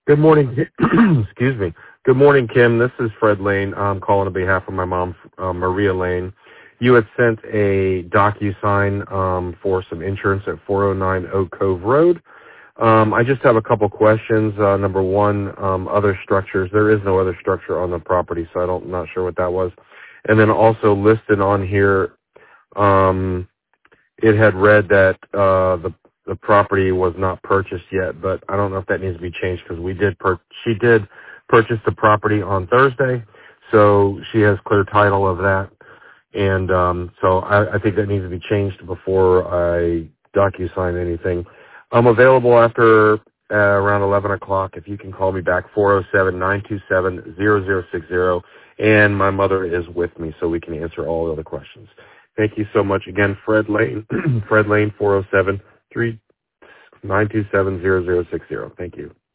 Good morning. Excuse me. Good morning, Kim. This is Fred Lane. I'm calling on behalf of my mom, Maria Lane. You had sent a DocuSign for some insurance at 409 Oak Cove Road. I just have a couple questions. Number one, other structures. There is no other structure on the property, so I'm not sure what that was. And then also listed on here, it had read that the property was not purchased yet, but I don't know if that needs to be changed because she did purchase the property on Thursday, so she has clear title of that. And so I think that needs to be changed before I DocuSign anything. I'm available after around 11 o'clock. If you can call me back, 407-927-0060. And my mother is with me, so we can answer all the other questions. Thank you so much. Again, Fred Lane, Fred Lane, 407-927-0060. Thank you.